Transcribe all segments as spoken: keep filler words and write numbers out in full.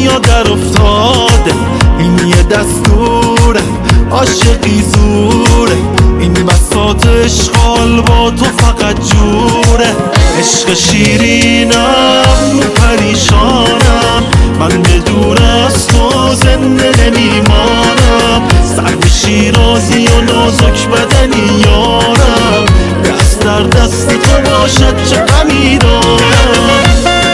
دنیا در افتاده، این یه دستوره، عاشقی زوره، این بساط اشغال با تو فقط جوره. عشق شیرینم پریشانم، من به دور از تو زنده نمیمانم. سعد شیرازی و نازک بدنی یارم، دست در دست تو باشد چه غمی دارم.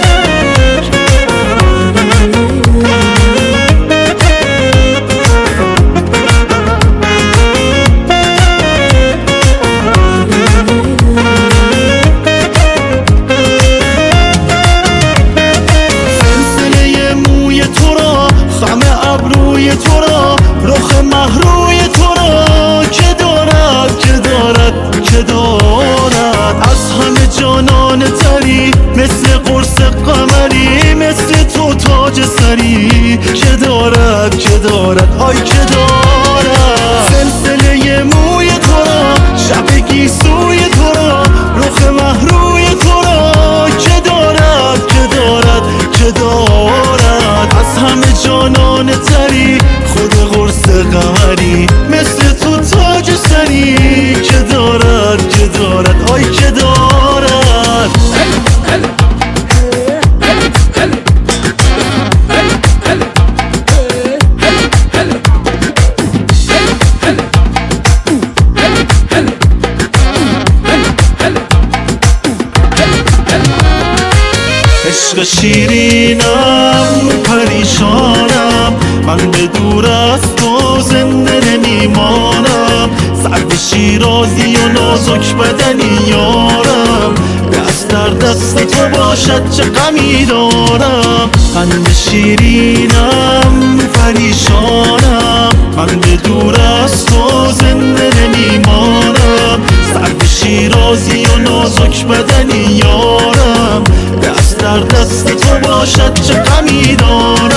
ابروی تو را، رخ مهروی تو را که دارد که دارد که دارد. از همه جانان تری، مثل قرص قمری، مثل تو تاج سری که دارد که دارد آی که دارد. سلسله موی تو را، شب گیسوی تو را، رخ مهروی تو را که دارد که دارد که دارد. از همه جانان تری، خود قرص قمری، مثل تو تاج سری که دارد که دارد آی که دارد. عشق شیرینم پریشانم، من به دور از تو زنده نمیمانم. سعد شیرازی و نازک بدنی یارم، دست در دست تو باشد چه غمی دارم. قند شیرینم پریشانم، من به دور از تو زنده نمیمانم. سعد شیرازی و نازک بدنی یارم، دست در دست تو باشد چه غمی دارم.